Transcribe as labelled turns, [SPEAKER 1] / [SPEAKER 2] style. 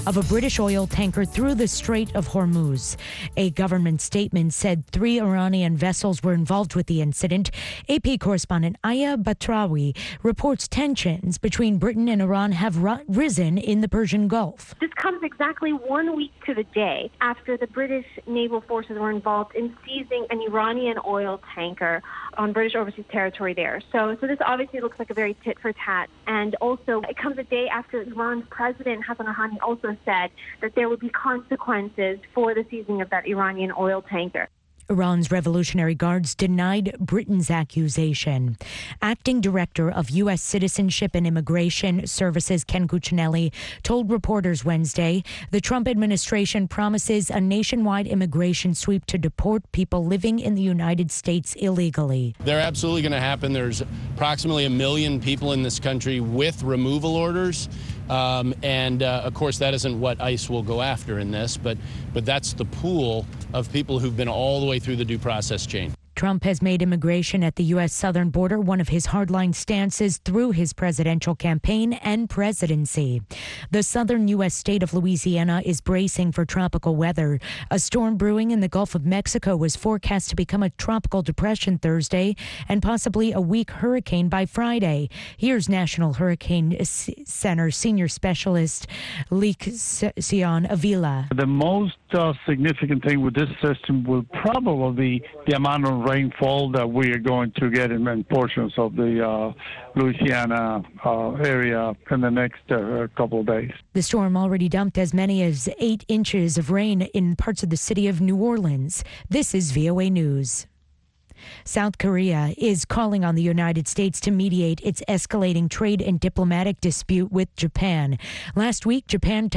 [SPEAKER 1] of a British oil tanker through the Strait of Hormuz. A government statement said 3 Iranian vessels were involved with the incident. AP correspondent Aya Batrawi reports tensions between Britain and Iran have risen in the Persian Gulf.
[SPEAKER 2] This comes exactly 1 week to the day after the British naval forces were involved in seizing an Iranian oil tanker on British overseas territory there. So this obviously looks like a very tit for tat. And also, it comes a day after Iran's president, Hassan Rouhani, also said that there would be consequences for the seizing of that Iranian oil tanker.
[SPEAKER 1] Iran's Revolutionary Guards denied Britain's accusation. Acting Director of U.S. Citizenship and Immigration Services Ken Cuccinelli told reporters Wednesday the Trump administration promises a nationwide immigration sweep to deport people living in the United States illegally.
[SPEAKER 3] They're absolutely going to happen. There's approximately 1 million people in this country with removal orders. Of course, that isn't what ICE will go after in this, but that's the pool of people who've been all the way through the due process chain.
[SPEAKER 1] Trump has made immigration at the U.S. southern border one of his hardline stances through his presidential campaign and presidency. The southern U.S. state of Louisiana is bracing for tropical weather. A storm brewing in the Gulf of Mexico was forecast to become a tropical depression Thursday and possibly a weak hurricane by Friday. Here's National Hurricane Center senior specialist Sion Avila.
[SPEAKER 4] The most significant thing with this system will probably be the amount of rainfall that we are going to get in portions of the Louisiana area in the next couple of days.
[SPEAKER 1] The storm already dumped as many as 8 inches of rain in parts of the city of New Orleans. This is VOA News. South Korea is calling on the United States to mediate its escalating trade and diplomatic dispute with Japan. Last week, Japan